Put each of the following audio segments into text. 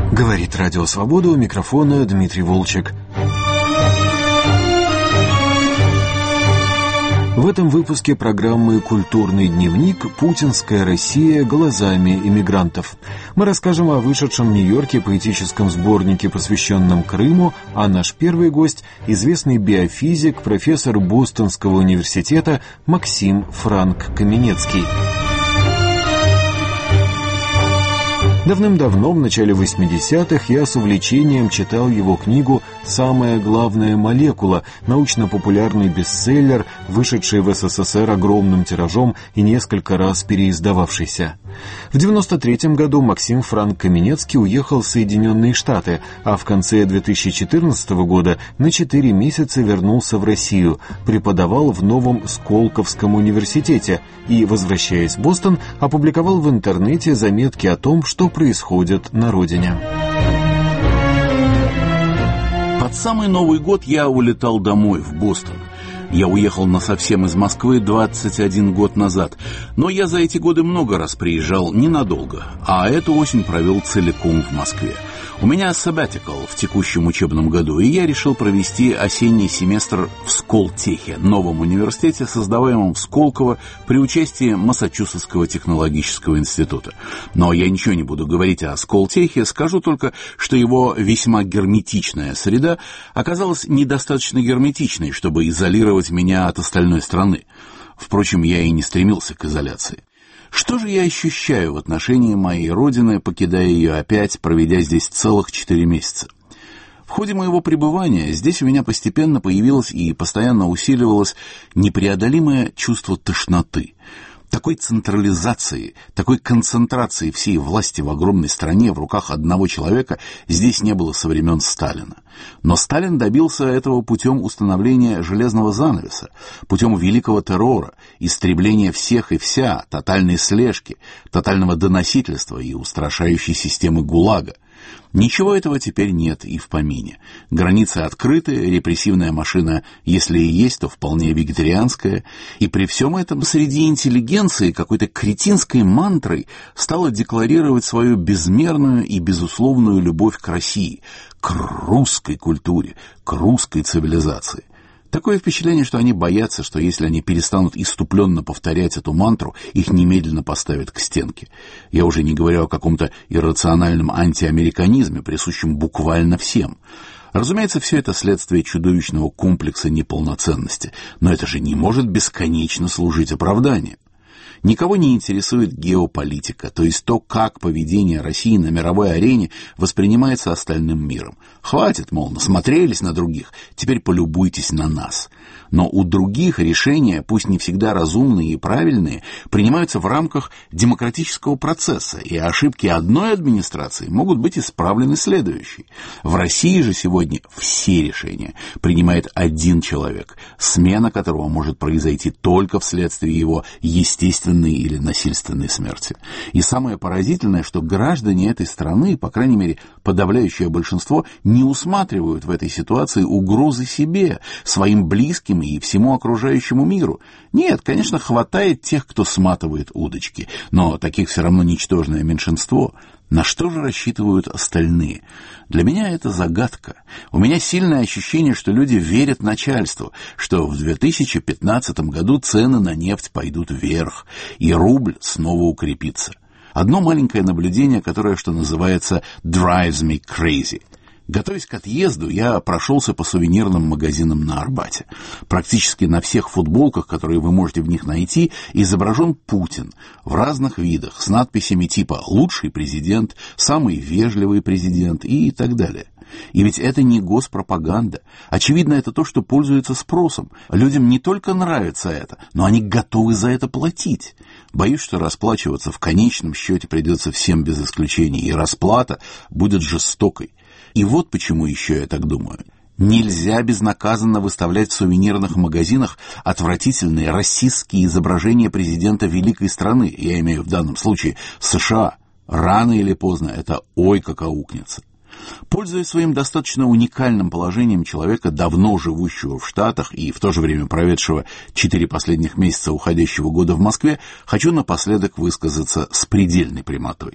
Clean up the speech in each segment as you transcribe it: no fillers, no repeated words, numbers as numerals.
Говорит Радио Свобода, у микрофона Дмитрий Волчек. В этом выпуске программы «Культурный дневник. Путинская Россия глазами иммигрантов». Мы расскажем о вышедшем в Нью-Йорке поэтическом сборнике, посвященном Крыму, а наш первый гость – известный биофизик, профессор Бостонского университета Максим Франк Каменецкий. Давным-давно, в начале 80-х, я с увлечением читал его книгу «Самая главная молекула», научно-популярный бестселлер, вышедший в СССР огромным тиражом и несколько раз переиздававшийся. В 1993 году Максим Франк Каменецкий уехал в Соединенные Штаты, а в конце 2014 года на 4 месяца вернулся в Россию, преподавал в Новом Сколковском университете и, возвращаясь в Бостон, опубликовал в интернете заметки о том, что происходит на родине. Под самый Новый год я улетал домой, в Бостон. Я уехал насовсем из Москвы 21 год назад, но я за эти годы много раз приезжал ненадолго, а эту осень провел целиком в Москве. У меня sabbatical в текущем учебном году, и я решил провести осенний семестр в Сколтехе, новом университете, создаваемом в Сколково при участии Массачусетского технологического института. Но я ничего не буду говорить о Сколтехе, скажу только, что его весьма герметичная среда оказалась недостаточно герметичной, чтобы изолировать меня от остальной страны. Впрочем, я и не стремился к изоляции. Что же я ощущаю в отношении моей родины, покидая ее опять, проведя здесь целых 4 месяца? В ходе моего пребывания здесь у меня постепенно появилось и постоянно усиливалось непреодолимое чувство тошноты. Такой централизации, такой концентрации всей власти в огромной стране в руках одного человека здесь не было со времен Сталина. Но Сталин добился этого путем установления железного занавеса, путем великого террора, истребления всех и вся, тотальной слежки, тотального доносительства и устрашающей системы ГУЛАГа. Ничего этого теперь нет и в помине. Границы открыты, репрессивная машина, если и есть, то вполне вегетарианская. И при всем этом среди интеллигенции какой-то кретинской мантрой стала декларировать свою безмерную и безусловную любовь к России, к русской культуре, к русской цивилизации. Такое впечатление, что они боятся, что если они перестанут исступленно повторять эту мантру, их немедленно поставят к стенке. Я уже не говорю о каком-то иррациональном антиамериканизме, присущем буквально всем. Разумеется, все это следствие чудовищного комплекса неполноценности, но это же не может бесконечно служить оправданием. Никого не интересует геополитика, то есть то, как поведение России на мировой арене воспринимается остальным миром. Хватит, мол, насмотрелись на других, теперь полюбуйтесь на нас. Но у других решения, пусть не всегда разумные и правильные, принимаются в рамках демократического процесса, и ошибки одной администрации могут быть исправлены следующей. В России же сегодня все решения принимает один человек, смена которого может произойти только вследствие его естественной или насильственной смерти. И самое поразительное, что граждане этой страны, по крайней мере, подавляющее большинство, не усматривают в этой ситуации угрозы себе, своим близким и всему окружающему миру. Нет, конечно, хватает тех, кто сматывает удочки, но таких все равно ничтожное меньшинство. На что же рассчитывают остальные? Для меня это загадка. У меня сильное ощущение, что люди верят начальству, что в 2015 году цены на нефть пойдут вверх, и рубль снова укрепится. Одно маленькое наблюдение, которое, что называется, drives me crazy. Готовясь к отъезду, я прошелся по сувенирным магазинам на Арбате. Практически на всех футболках, которые вы можете в них найти, изображен Путин в разных видах, с надписями типа «Лучший президент», «Самый вежливый президент» и так далее. И ведь это не госпропаганда. Очевидно, это то, что пользуется спросом. Людям не только нравится это, но они готовы за это платить. Боюсь, что расплачиваться в конечном счете придется всем без исключения, и расплата будет жестокой. И вот почему еще я так думаю. Нельзя безнаказанно выставлять в сувенирных магазинах отвратительные расистские изображения президента великой страны, я имею в данном случае США. Рано или поздно это ой как аукнется. Пользуясь своим достаточно уникальным положением человека, давно живущего в Штатах и в то же время проведшего 4 последних месяца уходящего года в Москве, хочу напоследок высказаться с предельной прямотой.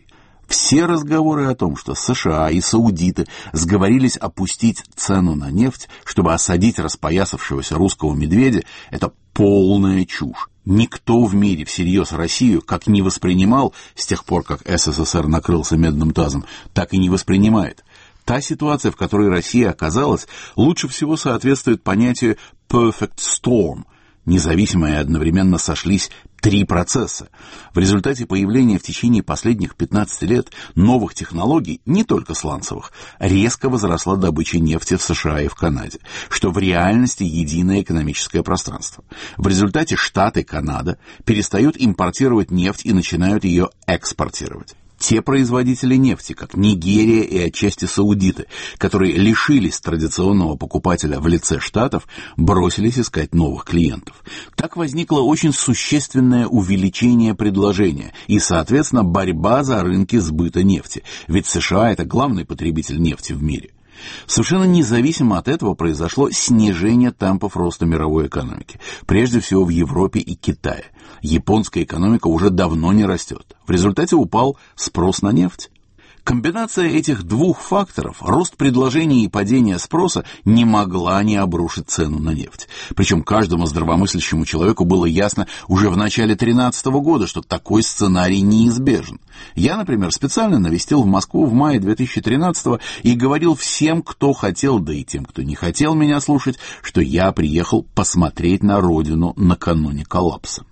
Все разговоры о том, что США и саудиты сговорились опустить цену на нефть, чтобы осадить распоясавшегося русского медведя, это полная чушь. Никто в мире всерьез Россию как не воспринимал с тех пор, как СССР накрылся медным тазом, так и не воспринимает. Та ситуация, в которой Россия оказалась, лучше всего соответствует понятию «perfect storm». Независимо и одновременно сошлись три процесса. В результате появления в течение последних 15 лет новых технологий, не только сланцевых, резко возросла добыча нефти в США и в Канаде, что в реальности единое экономическое пространство. В результате Штаты и Канада перестают импортировать нефть и начинают ее экспортировать. Те производители нефти, как Нигерия и отчасти саудиты, которые лишились традиционного покупателя в лице Штатов, бросились искать новых клиентов. Так возникло очень существенное увеличение предложения и, соответственно, борьба за рынки сбыта нефти, ведь США – это главный потребитель нефти в мире. Совершенно независимо от этого произошло снижение темпов роста мировой экономики, прежде всего в Европе и Китае. Японская экономика уже давно не растет. В результате упал спрос на нефть. Комбинация этих двух факторов, рост предложения и падение спроса, не могла не обрушить цену на нефть. Причем каждому здравомыслящему человеку было ясно уже в начале 2013 года, что такой сценарий неизбежен. Я, например, специально навестил в Москву в мае 2013 и говорил всем, кто хотел, да и тем, кто не хотел меня слушать, что я приехал посмотреть на родину накануне коллапса.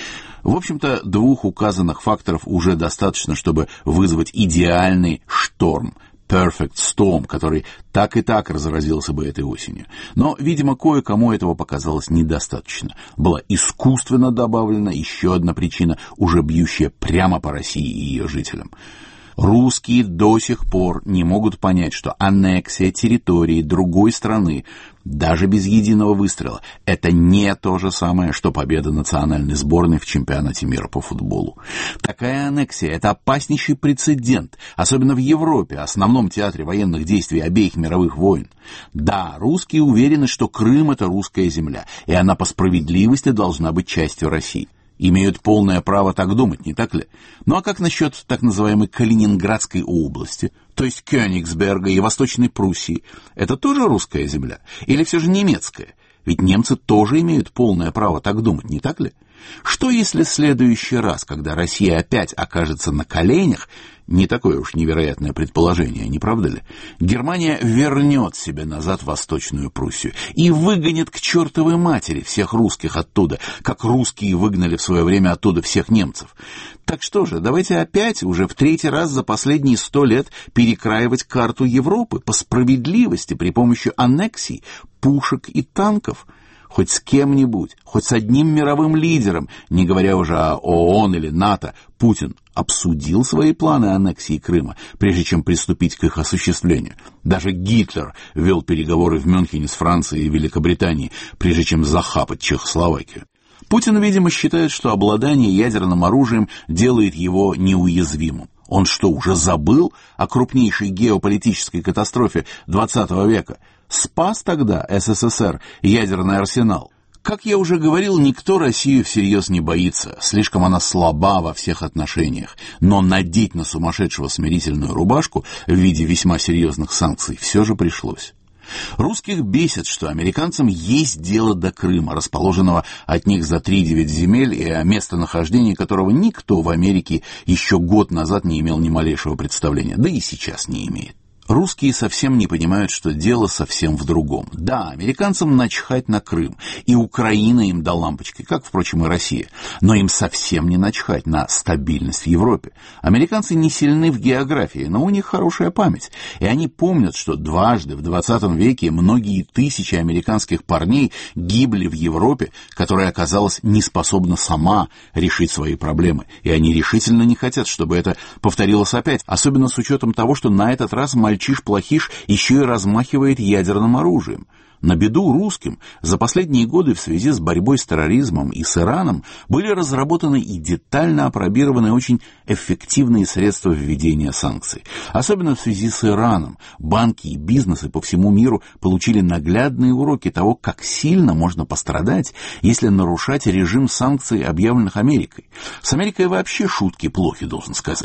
В общем-то, двух указанных факторов уже достаточно, чтобы вызвать идеальный шторм, perfect storm, который так и так разразился бы этой осенью. Но, видимо, кое-кому этого показалось недостаточно. Была искусственно добавлена еще одна причина, уже бьющая прямо по России и ее жителям. Русские до сих пор не могут понять, что аннексия территории другой страны, даже без единого выстрела, это не то же самое, что победа национальной сборной в чемпионате мира по футболу. Такая аннексия – это опаснейший прецедент, особенно в Европе, основном театре военных действий обеих мировых войн. Да, русские уверены, что Крым – это русская земля, и она по справедливости должна быть частью России. Имеют полное право так думать, не так ли? Ну а как насчет так называемой Калининградской области, то есть Кёнигсберга и Восточной Пруссии? Это тоже русская земля? Или все же немецкая? Ведь немцы тоже имеют полное право так думать, не так ли? Что если в следующий раз, когда Россия опять окажется на коленях, не такое уж невероятное предположение, не правда ли, Германия вернет себе назад Восточную Пруссию и выгонит к чертовой матери всех русских оттуда, как русские выгнали в свое время оттуда всех немцев? Так что же, давайте опять, уже в третий раз за последние 100 лет, перекраивать карту Европы по справедливости при помощи аннексий, пушек и танков. Хоть с кем-нибудь, хоть с одним мировым лидером, не говоря уже о ООН или НАТО, Путин обсудил свои планы аннексии Крыма, прежде чем приступить к их осуществлению. Даже Гитлер вел переговоры в Мюнхене с Францией и Великобританией, прежде чем захапать Чехословакию. Путин, видимо, считает, что обладание ядерным оружием делает его неуязвимым. Он что, уже забыл о крупнейшей геополитической катастрофе XX века? Спас тогда СССР ядерный арсенал? Как я уже говорил, никто Россию всерьез не боится, слишком она слаба во всех отношениях. Но надеть на сумасшедшего смирительную рубашку в виде весьма серьезных санкций все же пришлось. Русских бесит, что американцам есть дело до Крыма, расположенного от них за 3-9 земель, и о местонахождении которого никто в Америке еще год назад не имел ни малейшего представления, да и сейчас не имеет. Русские совсем не понимают, что дело совсем в другом. Да, американцам начхать на Крым, и Украина им до лампочки, как, впрочем, и Россия. Но им совсем не начхать на стабильность в Европе. Американцы не сильны в географии, но у них хорошая память. И они помнят, что дважды в 20 веке многие тысячи американских парней гибли в Европе, которая оказалась не способна сама решить свои проблемы. И они решительно не хотят, чтобы это повторилось опять, особенно с учетом того, что на этот раз мальчиш-плохиш еще и размахивает ядерным оружием. На беду русским за последние годы в связи с борьбой с терроризмом и с Ираном были разработаны и детально опробированы очень эффективные средства введения санкций. Особенно в связи с Ираном банки и бизнесы по всему миру получили наглядные уроки того, как сильно можно пострадать, если нарушать режим санкций, объявленных Америкой. С Америкой вообще шутки плохи, должен сказать.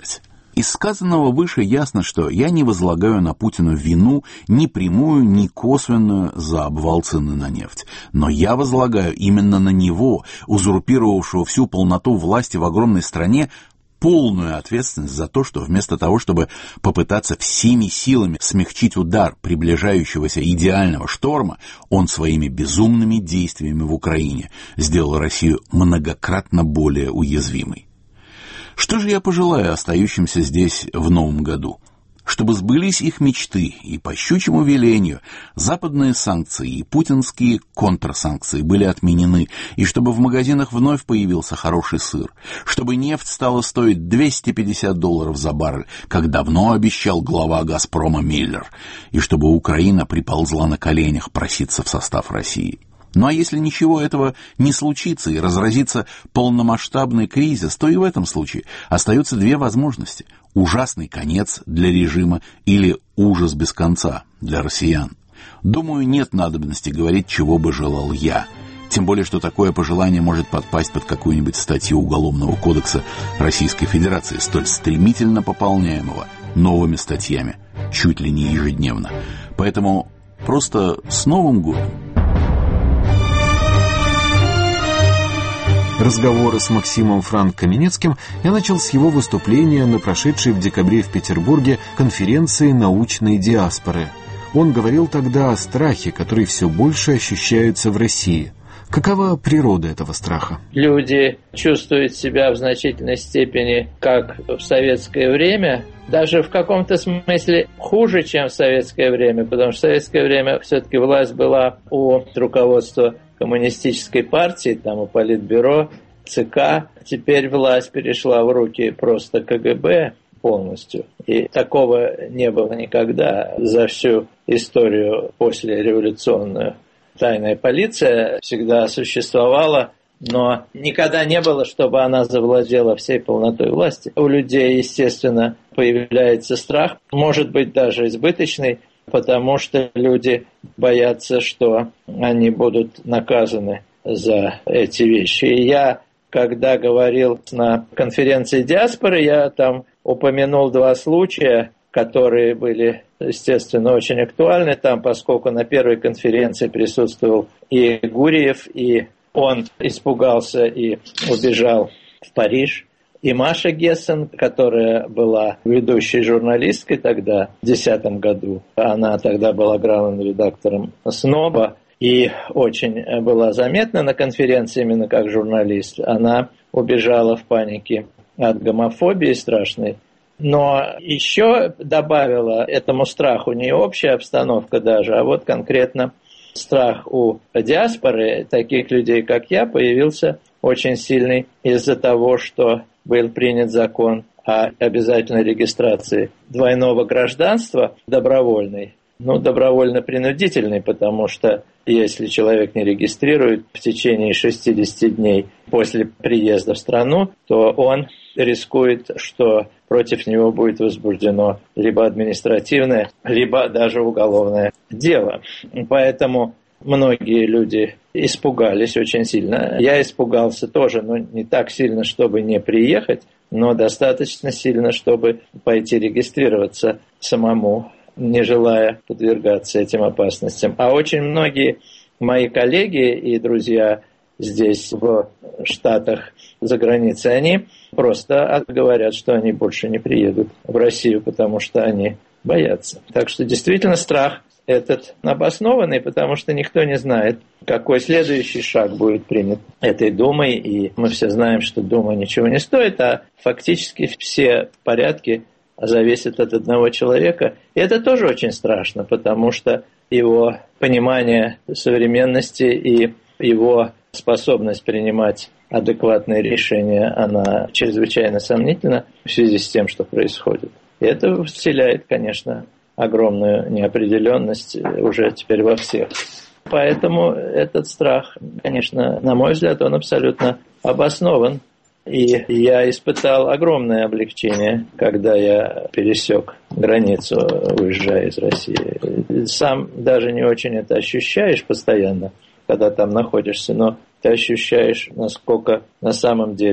Из сказанного выше ясно, что я не возлагаю на Путина вину ни прямую, ни косвенную за обвал цены на нефть. Но я возлагаю именно на него, узурпировавшего всю полноту власти в огромной стране, полную ответственность за то, что вместо того, чтобы попытаться всеми силами смягчить удар приближающегося идеального шторма, он своими безумными действиями в Украине сделал Россию многократно более уязвимой. Что же я пожелаю остающимся здесь в новом году? Чтобы сбылись их мечты, и по щучьему велению западные санкции и путинские контрсанкции были отменены, и чтобы в магазинах вновь появился хороший сыр, чтобы нефть стала стоить $250 за баррель, как давно обещал глава «Газпрома» Миллер, и чтобы Украина приползла на коленях проситься в состав России. Ну а если ничего этого не случится и разразится полномасштабный кризис, то и в этом случае остаются две возможности: ужасный конец для режима или ужас без конца для россиян. Думаю, нет надобности говорить, чего бы желал я. Тем более, что такое пожелание может подпасть под какую-нибудь статью Уголовного кодекса Российской Федерации, столь стремительно пополняемого новыми статьями, чуть ли не ежедневно. Поэтому просто с Новым годом! Разговоры с Максимом Франк-Каменецким я начал с его выступления на прошедшей в декабре в Петербурге конференции научной диаспоры. Он говорил тогда о страхе, который все больше ощущается в России. Какова природа этого страха? Люди чувствуют себя в значительной степени, как в советское время, даже в каком-то смысле хуже, чем в советское время, потому что в советское время все-таки власть была у руководства коммунистической партии, там у Политбюро, ЦК. Теперь власть перешла в руки просто КГБ полностью. И такого не было никогда за всю историю послереволюционную. Тайная полиция всегда существовала, но никогда не было, чтобы она завладела всей полнотой власти. У людей, естественно, появляется страх, может быть, даже избыточный, потому что люди боятся, что они будут наказаны за эти вещи. И я, когда говорил на конференции диаспоры, я там упомянул два случая, которые были, естественно, очень актуальны там, поскольку на первой конференции присутствовал и Гурьев, и он испугался и убежал в Париж. И Маша Гессен, которая была ведущей журналисткой тогда, в 2010 году, она тогда была главным редактором «Сноба», и очень была заметна на конференции именно как журналист. Она убежала в панике от гомофобии страшной. Но еще добавила этому страху не общая обстановка даже, а вот конкретно страх у диаспоры, таких людей, как я, появился очень сильный из-за того, что был принят закон о обязательной регистрации двойного гражданства добровольной. Добровольно-принудительный, потому что если человек не регистрирует в течение 60 дней после приезда в страну, то он рискует, что против него будет возбуждено либо административное, либо даже уголовное дело. Поэтому многие люди испугались очень сильно. Я испугался тоже, но не так сильно, чтобы не приехать, но достаточно сильно, чтобы пойти регистрироваться самому, не желая подвергаться этим опасностям. А очень многие мои коллеги и друзья здесь, в Штатах, за границей, они просто говорят, что они больше не приедут в Россию, потому что они боятся. Так что действительно страх этот обоснованный, потому что никто не знает, какой следующий шаг будет принят этой Думой. И мы все знаем, что Дума ничего не стоит, а фактически все порядки зависят от одного человека. И это тоже очень страшно, потому что его понимание современности и его способность принимать адекватные решения, она чрезвычайно сомнительна в связи с тем, что происходит. И это вселяет, конечно, огромную неопределенность уже теперь во всех. Поэтому этот страх, конечно, на мой взгляд, он абсолютно обоснован. И я испытал огромное облегчение, когда я пересек границу, уезжая из России. Сам даже не очень это ощущаешь постоянно, когда там находишься, но ты ощущаешь, насколько на самом деле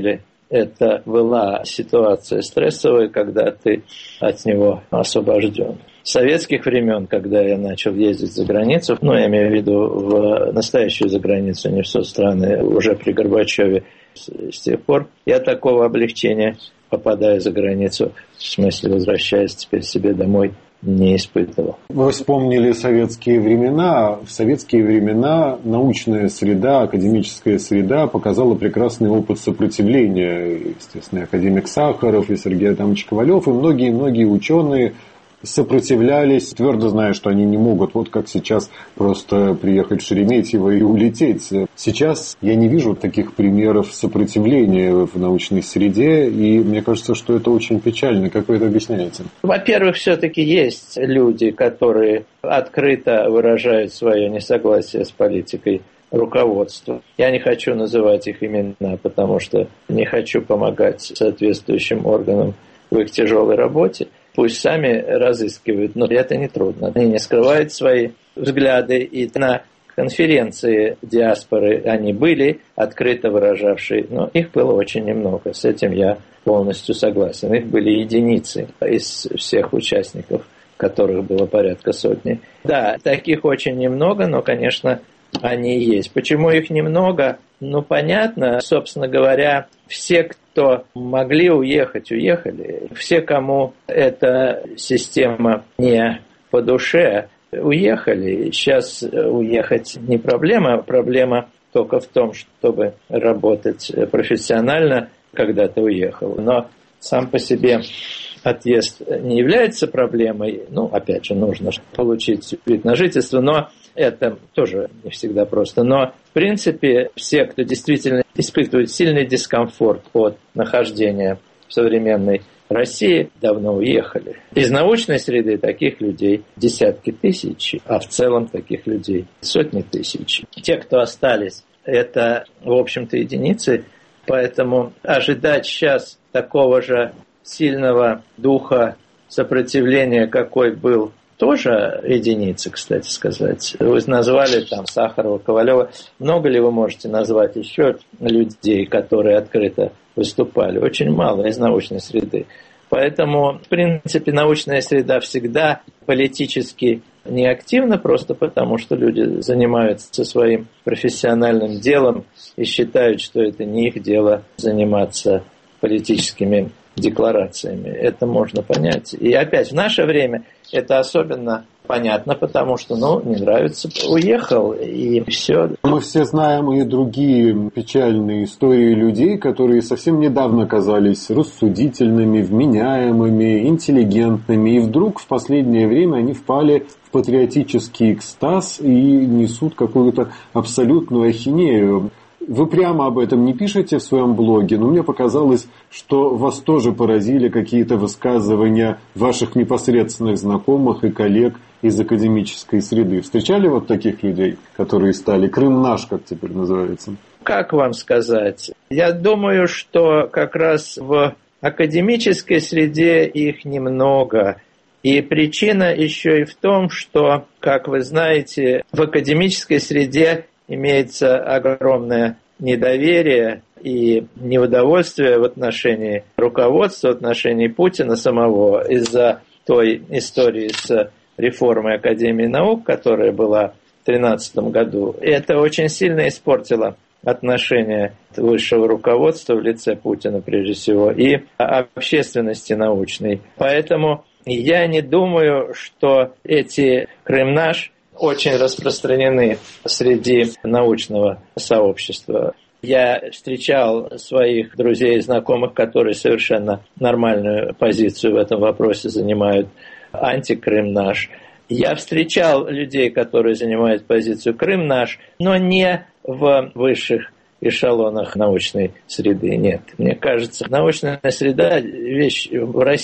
это была ситуация стрессовая, когда ты от него освобожден. С советских времен, когда я начал ездить за границу, я имею в виду в настоящую заграницу, не в соцстраны, уже при Горбачеве, с тех пор я такого облегчения, попадая за границу, в смысле возвращаясь теперь себе домой, не испытывал. Вы вспомнили советские времена. В советские времена научная среда, академическая среда показала прекрасный опыт сопротивления. Естественно, академик Сахаров и Сергей Адамович Ковалев и многие-многие ученые сопротивлялись, твердо зная, что они не могут, вот как сейчас, просто приехать в Шереметьево и улететь. Сейчас я не вижу таких примеров сопротивления в научной среде, и мне кажется, что это очень печально. Как вы это объясняете? Во-первых, все-таки есть люди, которые открыто выражают свое несогласие с политикой руководства. Я не хочу называть их имена, потому что не хочу помогать соответствующим органам в их тяжелой работе. Пусть сами разыскивают, но это нетрудно. Они не скрывают свои взгляды, и на конференции диаспоры они были открыто выражавшие, но их было очень немного. С этим я полностью согласен. Их были единицы из всех участников, которых было порядка сотни. Да, таких очень немного, но, конечно, они есть. Почему их немного? Понятно. Собственно говоря, все, кто могли уехать, уехали. Все, кому эта система не по душе, уехали. Сейчас уехать не проблема. Проблема только в том, чтобы работать профессионально, когда ты уехал. Но сам по себе отъезд не является проблемой. Опять же, нужно получить вид на жительство, но это тоже не всегда просто. Но, в принципе, все, кто действительно испытывает сильный дискомфорт от нахождения в современной России, давно уехали. Из научной среды таких людей десятки тысяч, а в целом таких людей сотни тысяч. Те, кто остались, это, в общем-то, единицы. Поэтому ожидать сейчас такого же сильного духа сопротивления, какой был, тоже единицы, кстати сказать. Вы назвали Сахарова, Ковалева. Много ли вы можете назвать еще людей, которые открыто выступали? Очень мало из научной среды. Поэтому, в принципе, научная среда всегда политически неактивна, просто потому что люди занимаются своим профессиональным делом и считают, что это не их дело заниматься политическими декларациями. Это можно понять. И опять, в наше время это особенно понятно, потому что, не нравится, уехал, и все. Мы все знаем и другие печальные истории людей, которые совсем недавно казались рассудительными, вменяемыми, интеллигентными, и вдруг в последнее время они впали в патриотический экстаз и несут какую-то абсолютную ахинею. Вы прямо об этом не пишете в своем блоге, но мне показалось, что вас тоже поразили какие-то высказывания ваших непосредственных знакомых и коллег из академической среды. Встречали вот таких людей, которые стали Крым наш, как теперь называется? Как вам сказать? Я думаю, что как раз в академической среде их немного. И причина еще и в том, что, как вы знаете, в академической среде имеется огромное недоверие и неудовольствие в отношении руководства, в отношении Путина самого из-за той истории с реформой Академии наук, которая была в 2013 году. И это очень сильно испортило отношения высшего руководства в лице Путина, прежде всего, и общественности научной. Поэтому я не думаю, что эти «Крым наш» очень распространены среди научного сообщества. Я встречал своих друзей и знакомых, которые совершенно нормальную позицию в этом вопросе занимают, анти-Крым наш. Я встречал людей, которые занимают позицию «Крым наш», но не в высших эшелонах научной среды. Нет, мне кажется, научная среда – вещь в России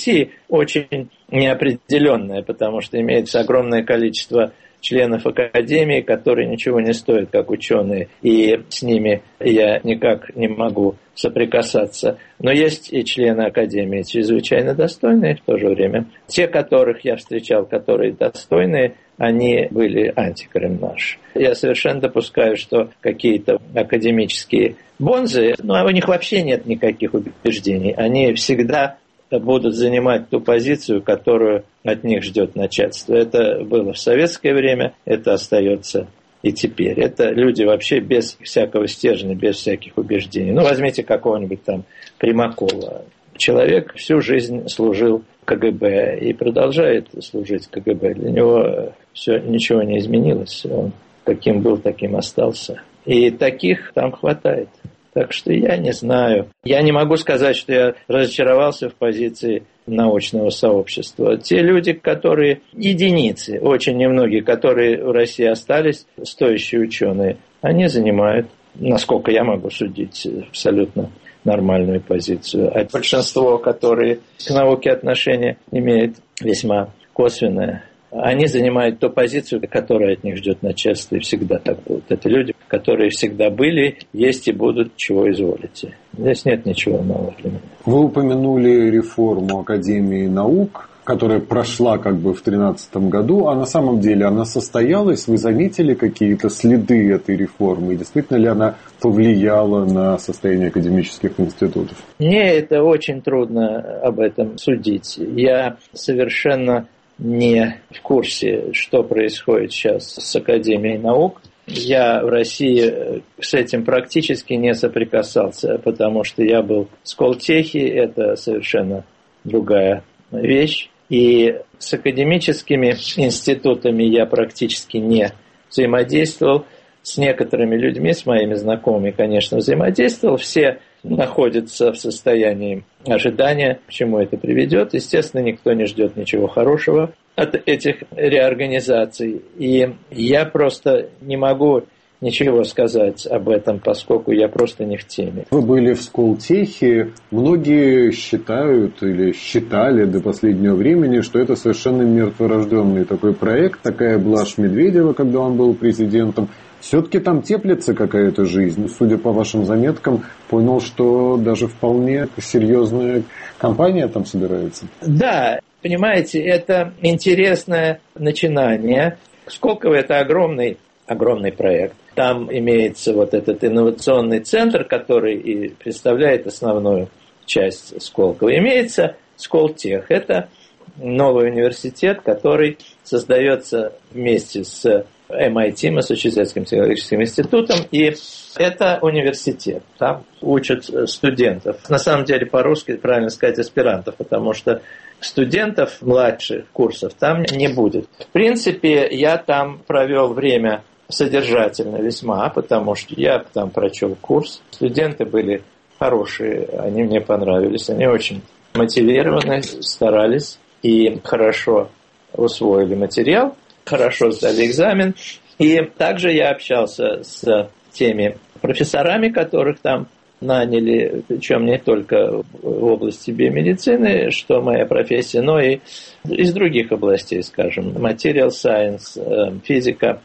очень неопределенная, потому что имеется огромное количество членов академии, которые ничего не стоят, как ученые, и с ними я никак не могу соприкасаться. Но есть и члены академии чрезвычайно достойные в то же время. Те, которых я встречал, которые достойные, они были антикорем наш. Я совершенно допускаю, что какие-то академические бонзы, у них вообще нет никаких убеждений. Они всегда будут занимать ту позицию, которую от них ждет начальство. Это было в советское время, это остается и теперь. Это люди вообще без всякого стержня, без всяких убеждений. Возьмите какого-нибудь там Примакова. Человек всю жизнь служил КГБ и продолжает служить КГБ. Для него все, ничего не изменилось. Он каким был, таким остался. И таких там хватает. Так что я не знаю. Я не могу сказать, что я разочаровался в позиции научного сообщества. Те люди, которые единицы, очень немногие, которые в России остались, стоящие ученые, они занимают, насколько я могу судить, абсолютно нормальную позицию. А большинство, которые к науке отношения имеют, весьма косвенное, они занимают ту позицию, которая от них ждет начальство, и всегда так будут. Это люди, которые всегда были, есть и будут, чего изволите. Здесь нет ничего нового для меня. Вы упомянули реформу Академии наук, которая прошла в 2013 году, а на самом деле она состоялась? Вы заметили какие-то следы этой реформы? И действительно ли она повлияла на состояние академических институтов? Мне это очень трудно об этом судить. Я совершенно не в курсе, что происходит сейчас с Академией наук. Я в России с этим практически не соприкасался, потому что я был в Сколтехе, это совершенно другая вещь. И с академическими институтами я практически не взаимодействовал. С некоторыми людьми, с моими знакомыми, конечно, взаимодействовал. Все находятся в состоянии ожидания, к чему это приведет. Естественно, никто не ждет ничего хорошего от этих реорганизаций. И я просто не могу ничего сказать об этом, поскольку я просто не в теме. Вы были в Сколтехе. Многие считают или считали до последнего времени, что это совершенно мертворожденный такой проект, такая блажь Медведева, когда он был президентом. Все-таки там теплится какая-то жизнь. Судя по вашим заметкам, понял, что даже вполне серьезная компания там собирается. Да, понимаете, это интересное начинание. Сколково — это огромный проект. Там имеется этот инновационный центр, который и представляет основную часть Сколково. Имеется Сколтех. Это новый университет, который создается вместе с MIT, Массачусетским технологическим институтом, и это университет. Там учат студентов. На самом деле, по-русски правильно сказать аспирантов, потому что студентов младших курсов там не будет. В принципе, я там провел время содержательно весьма, потому что я там прочел курс. Студенты были хорошие, они мне понравились, они очень мотивированы, старались и хорошо усвоили материал, хорошо сдали экзамен. И также я общался с теми профессорами, которых там наняли, причем не только в области биомедицины, что моя профессия, но и из других областей, скажем, material science, физика.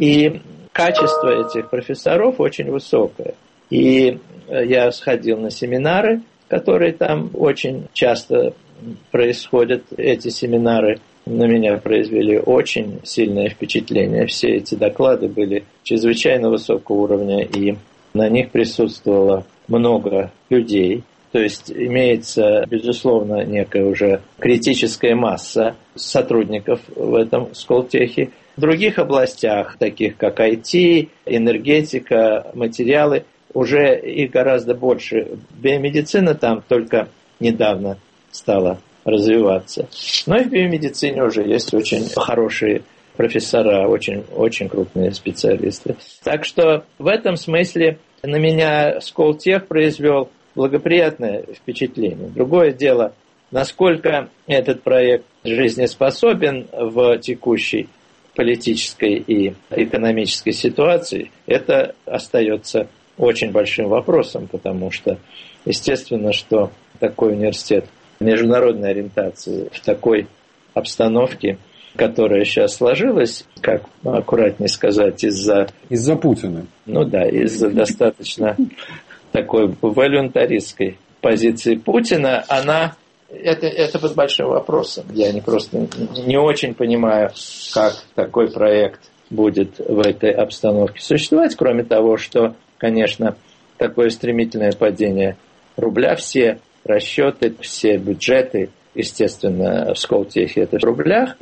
И качество этих профессоров очень высокое. И я сходил на семинары, которые там очень часто происходят. Эти семинары на меня произвели очень сильное впечатление. Все эти доклады были чрезвычайно высокого уровня, и на них присутствовало много людей. То есть имеется, безусловно, некая уже критическая масса сотрудников в этом Сколтехе. В других областях, таких как IT, энергетика, материалы, уже их гораздо больше. Биомедицина там только недавно стала развиваться. Но и в биомедицине уже есть очень хорошие профессора, очень, очень крупные специалисты. Так что в этом смысле на меня Сколтех произвел благоприятное впечатление. Другое дело, насколько этот проект жизнеспособен в текущей политической и экономической ситуации, это остается очень большим вопросом, потому что, естественно, что такой университет международной ориентации в такой обстановке, которая сейчас сложилась, как аккуратнее сказать, из-за Путина. Ну да, из-за достаточно такой волюнтаристской позиции Путина, это под большим вопросом. Я не очень понимаю, как такой проект будет в этой обстановке существовать, кроме того, что, конечно, такое стремительное падение рубля, все расчеты, все бюджеты, естественно, в Сколтехе это в рублях,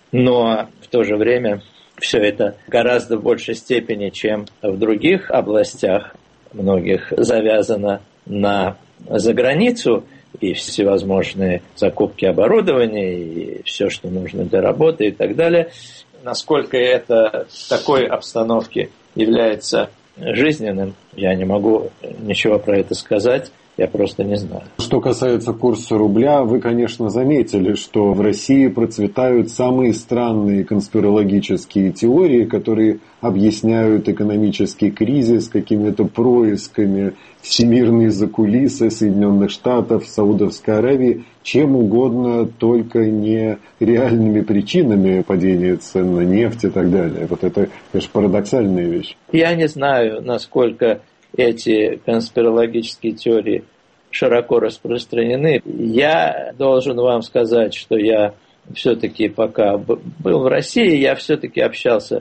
но в то же время все это гораздо в большей степени, чем в других областях многих, завязано на заграницу, и всевозможные закупки оборудования, и все, что нужно для работы и так далее. Насколько это в такой обстановке является жизненным, я не могу ничего про это сказать. Я просто не знаю. Что касается курса рубля, вы, конечно, заметили, что в России процветают самые странные конспирологические теории, которые объясняют экономический кризис какими-то происками всемирной закулисы Соединенных Штатов, Саудовской Аравии, чем угодно, только не реальными причинами падения цен на нефть и так далее. Вот это, конечно, парадоксальная вещь. Я не знаю, насколько эти конспирологические теории широко распространены. Я должен вам сказать, что я все-таки пока был в России, я все-таки общался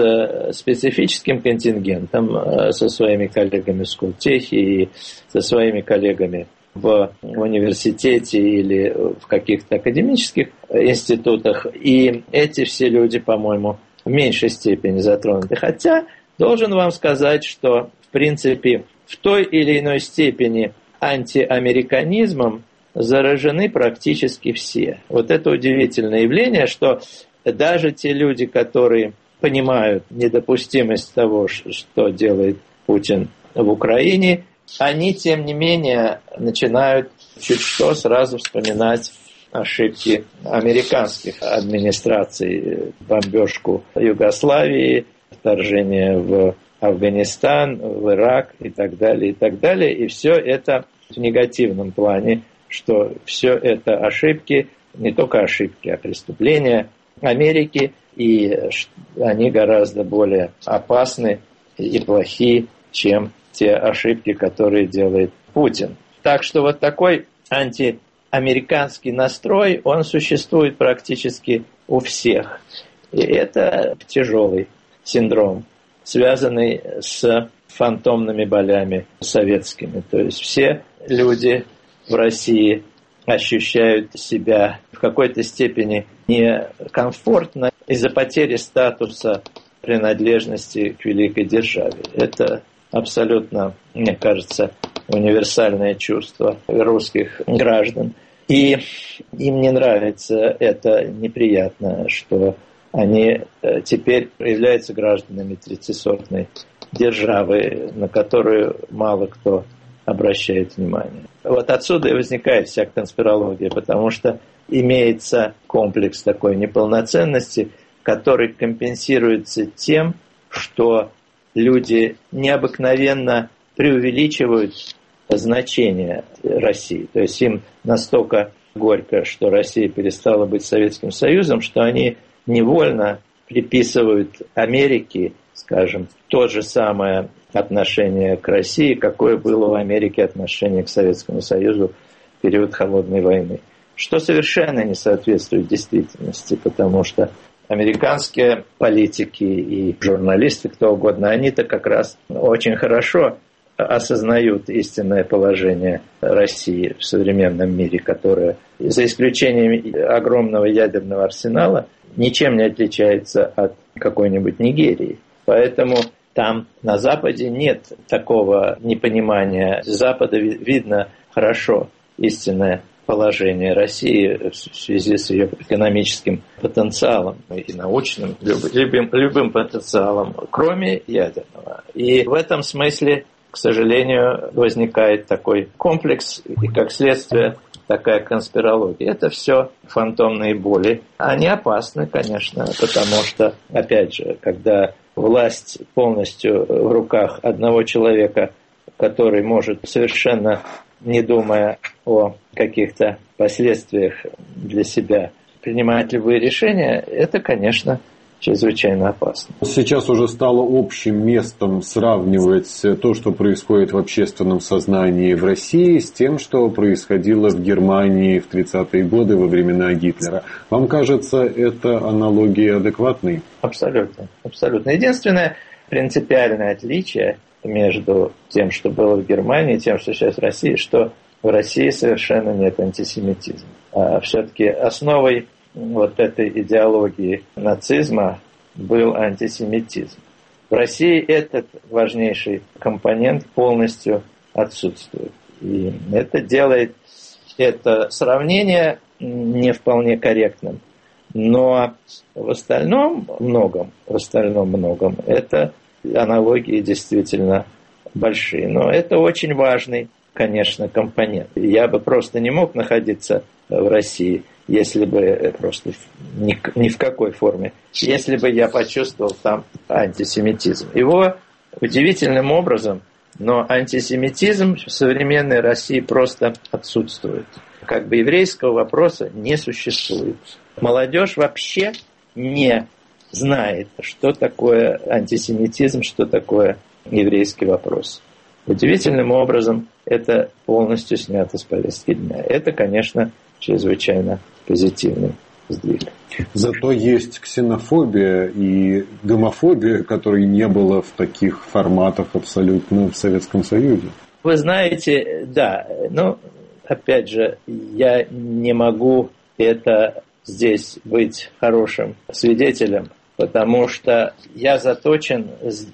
с специфическим контингентом, со своими коллегами в Сколтехе и со своими коллегами в университете или в каких-то академических институтах. И эти все люди, по-моему, в меньшей степени затронуты. Хотя должен вам сказать, что в принципе, в той или иной степени антиамериканизмом заражены практически все. Вот это удивительное явление, что даже те люди, которые понимают недопустимость того, что делает Путин в Украине, они, тем не менее, начинают чуть что сразу вспоминать ошибки американских администраций, бомбежку Югославии, вторжение в Афганистан, в Ирак и так далее, и так далее. И все это в негативном плане, что все это ошибки, не только ошибки, а преступления Америки, и они гораздо более опасны и плохи, чем те ошибки, которые делает Путин. Так что вот такой антиамериканский настрой, он существует практически у всех. И это тяжелый синдром, связанный с фантомными болями советскими. То есть все люди в России ощущают себя в какой-то степени некомфортно из-за потери статуса принадлежности к великой державе. Это абсолютно, мне кажется, универсальное чувство русских граждан. И им не нравится это, неприятно, что они теперь являются гражданами третьесортной державы, на которую мало кто обращает внимание. Вот отсюда и возникает вся конспирология, потому что имеется комплекс такой неполноценности, который компенсируется тем, что люди необыкновенно преувеличивают значение России. То есть им настолько горько, что Россия перестала быть Советским Союзом, что они невольно приписывают Америке, скажем, то же самое отношение к России, какое было у Америки отношение к Советскому Союзу в период Холодной войны. Что совершенно не соответствует действительности, потому что американские политики и журналисты, кто угодно, они-то как раз очень хорошо осознают истинное положение России в современном мире, которое, за исключением огромного ядерного арсенала, ничем не отличается от какой-нибудь Нигерии. Поэтому там на Западе нет такого непонимания. С Запада видно хорошо истинное положение России в связи с ее экономическим потенциалом и научным, любым потенциалом, кроме ядерного. И в этом смысле, к сожалению, возникает такой комплекс и, как следствие, такая конспирология. Это все фантомные боли. Они опасны, конечно, потому что, опять же, когда власть полностью в руках одного человека, который может совершенно не думая о каких-то последствиях для себя, принимать любые решения, это, конечно, чрезвычайно опасно. Сейчас уже стало общим местом сравнивать то, что происходит в общественном сознании в России, с тем, что происходило в Германии в 30-е годы во времена Гитлера. Вам кажется, это аналогии адекватные? Абсолютно. Абсолютно. Единственное принципиальное отличие между тем, что было в Германии, и тем, что сейчас в России, что в России совершенно нет антисемитизма. А все-таки основой вот этой идеологии нацизма был антисемитизм. В России этот важнейший компонент полностью отсутствует. И это делает это сравнение не вполне корректным. Но в остальном многом это аналогии действительно большие. Но это очень важный, конечно, компонент. Я бы просто не мог находиться в России, если бы просто ни в какой форме, если бы я почувствовал там антисемитизм. Его удивительным образом, но антисемитизм в современной России просто отсутствует. Как бы еврейского вопроса не существует. Молодежь вообще не знает, что такое антисемитизм, что такое еврейский вопрос. Удивительным образом это полностью снято с повестки дня. Это, конечно, чрезвычайно позитивный сдвиг. Зато есть ксенофобия и гомофобия, которой не было в таких форматах абсолютно в Советском Союзе. Вы знаете, да, но опять же, я не могу здесь быть хорошим свидетелем, потому что я заточен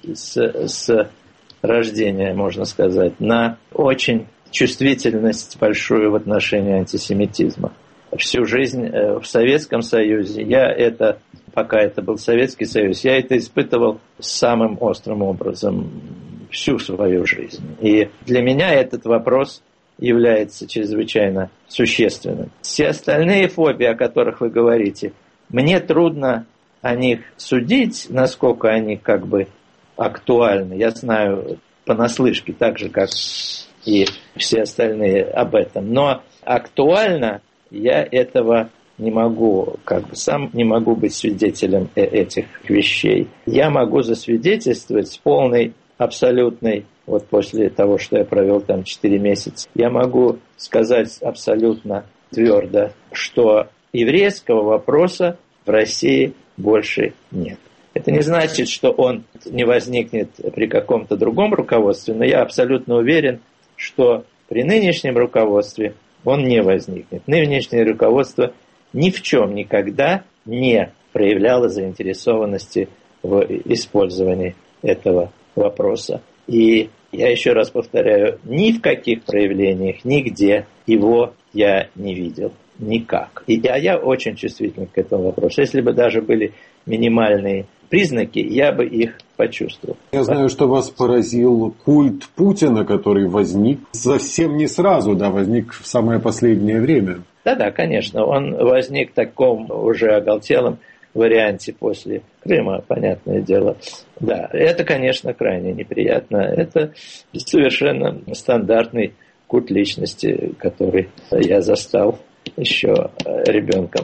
с рождения, можно сказать, на очень чувствительность большую в отношении антисемитизма. Всю жизнь в Советском Союзе пока это был Советский Союз, я это испытывал самым острым образом всю свою жизнь. И для меня этот вопрос является чрезвычайно существенным. Все остальные фобии, о которых вы говорите, мне трудно о них судить, насколько они как бы актуальны. Я знаю понаслышке, так же, как и все остальные об этом. Но актуально я этого не могу, сам не могу быть свидетелем этих вещей. Я могу засвидетельствовать с полной, абсолютной, вот после того, что я провел там 4 месяца, я могу сказать абсолютно твердо, что еврейского вопроса в России больше нет. Это не значит, что он не возникнет при каком-то другом руководстве, но я абсолютно уверен, что при нынешнем руководстве он не возникнет. Нынешнее руководство ни в чем никогда не проявляло заинтересованности в использовании этого вопроса. И я еще раз повторяю, ни в каких проявлениях, нигде его я не видел. Никак. А я очень чувствителен к этому вопросу. Если бы даже были минимальные признаки, я бы их почувствовал. Я знаю, что вас поразил культ Путина, который возник совсем не сразу, возник в самое последнее время. Да, конечно. Он возник в таком уже оголтелом варианте после Крыма, понятное дело. Да, это, конечно, крайне неприятно. Это совершенно стандартный культ личности, который я застал еще ребенком.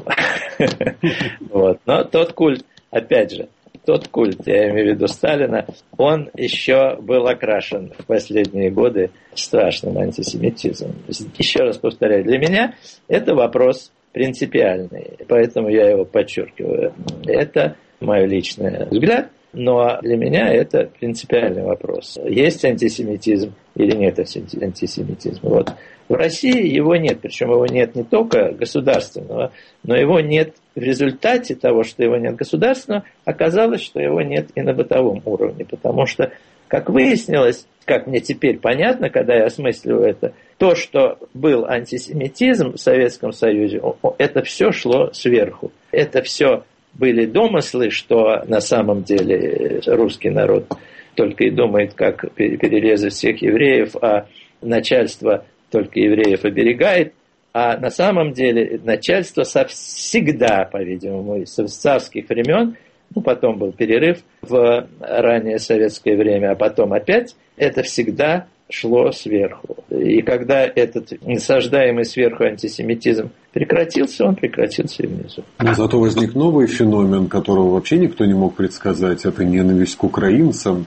Но тот культ, опять же, я имею в виду Сталина, он еще был окрашен в последние годы страшным антисемитизмом. Еще раз повторяю, для меня это вопрос принципиальный, поэтому я его подчеркиваю. Это мой личный взгляд, но для меня это принципиальный вопрос. Есть антисемитизм или нет антисемитизма? Вот. В России его нет, причем его нет не только государственного, но его нет в результате того, что его нет государственного, оказалось, что его нет и на бытовом уровне, потому что, как выяснилось, как мне теперь понятно, когда я осмысливаю это, то, что был антисемитизм в Советском Союзе, это все шло сверху. Это все были домыслы, что на самом деле русский народ только и думает, как перерезать всех евреев, а начальство только евреев оберегает, а на самом деле начальство всегда, по-видимому, с царских времен, потом был перерыв в раннее советское время, а потом опять, это всегда шло сверху. И когда этот насаждаемый сверху антисемитизм прекратился, он прекратился и внизу. Но зато возник новый феномен, которого вообще никто не мог предсказать. Это ненависть к украинцам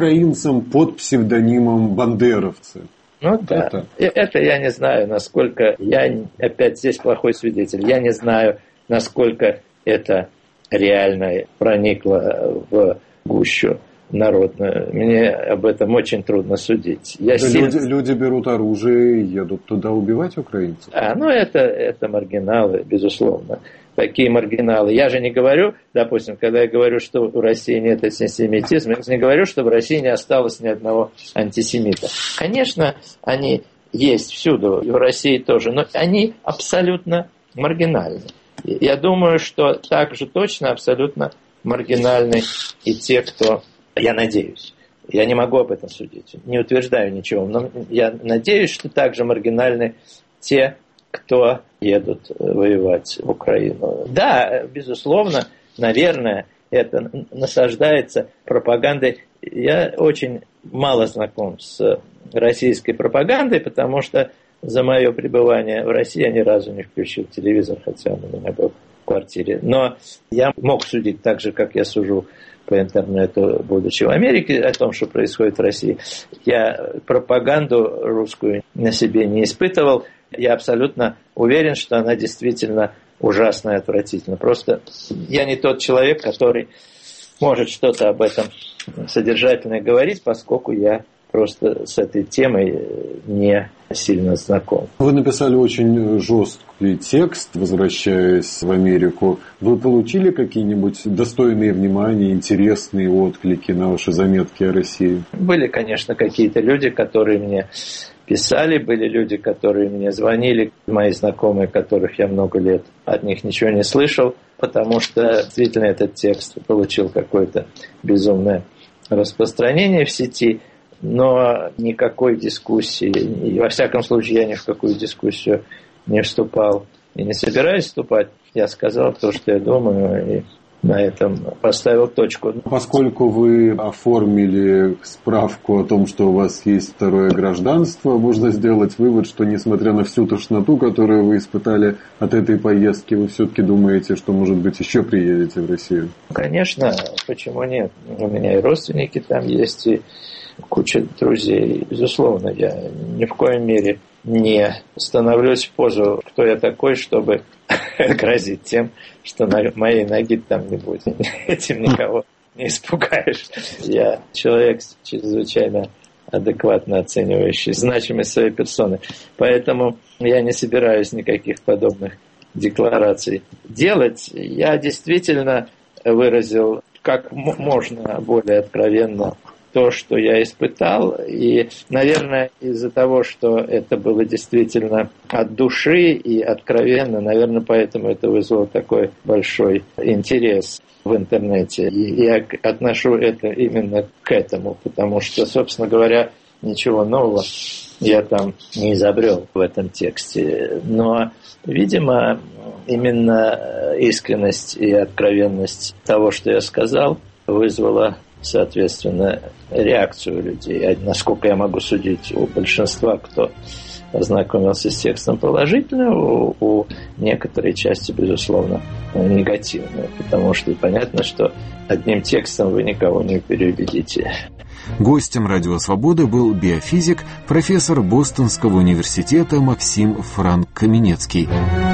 под псевдонимом бандеровцы. Ну да, это я не знаю, насколько, я опять здесь плохой свидетель, я не знаю, насколько это реально проникло в гущу народную. Мне об этом очень трудно судить. Люди берут оружие и едут туда убивать украинцев. Это маргиналы, безусловно. Такие маргиналы. Я же не говорю, допустим, когда я говорю, что в России нет антисемитизма, я не говорю, что в России не осталось ни одного антисемита. Конечно, они есть всюду, и в России тоже, но они абсолютно маргинальны. Я думаю, что так же точно абсолютно маргинальны и те, кто, я надеюсь, я не могу об этом судить, не утверждаю ничего, но я надеюсь, что также маргинальны те, кто едут воевать в Украину. Да, безусловно, наверное, это насаждается пропагандой. Я очень мало знаком с российской пропагандой, потому что за мое пребывание в России я ни разу не включил телевизор, хотя он у меня был в квартире. Но я мог судить так же, как я сужу по интернету, будучи в Америке, о том, что происходит в России. Я пропаганду русскую на себе не испытывал. Я абсолютно уверен, что она действительно ужасна и отвратительна. Просто я не тот человек, который может что-то об этом содержательно говорить, поскольку я просто с этой темой не сильно знаком. Вы написали очень жесткий текст, возвращаясь в Америку. Вы получили какие-нибудь достойные внимания, интересные отклики на ваши заметки о России? Были, конечно, какие-то люди, которые мне писали, были люди, которые мне звонили, мои знакомые, которых я много лет от них ничего не слышал, потому что действительно этот текст получил какое-то безумное распространение в сети. Но никакой дискуссии, и во всяком случае я ни в какую дискуссию не вступал и не собираюсь вступать. Я сказал то, что я думаю, и на этом поставил точку. Поскольку вы оформили справку о том, что у вас есть второе гражданство, можно сделать вывод, что несмотря на всю тошноту, которую вы испытали от этой поездки, вы все-таки думаете, что, может быть, еще приедете в Россию? Конечно, почему нет? У меня и родственники там есть, и куча друзей. Безусловно, я ни в коей мере не становлюсь в позу, кто я такой, чтобы грозить тем, что моей ноги там не будет. Этим никого не испугаешь. Я человек чрезвычайно адекватно оценивающий значимость своей персоны. Поэтому я не собираюсь никаких подобных деклараций делать. Я действительно выразил как можно более откровенно то, что я испытал, и, наверное, из-за того, что это было действительно от души и откровенно, наверное, поэтому это вызвало такой большой интерес в интернете. И я отношу это именно к этому, потому что, собственно говоря, ничего нового я там не изобрел в этом тексте. Но, видимо, именно искренность и откровенность того, что я сказал, вызвала, соответственно, реакцию людей. Насколько я могу судить, у большинства, кто ознакомился с текстом, положительно, у некоторой части, безусловно, негативно. Потому что понятно, что одним текстом вы никого не переубедите. Гостем «Радио Свобода» был биофизик, профессор Бостонского университета Максим Франк Каменецкий.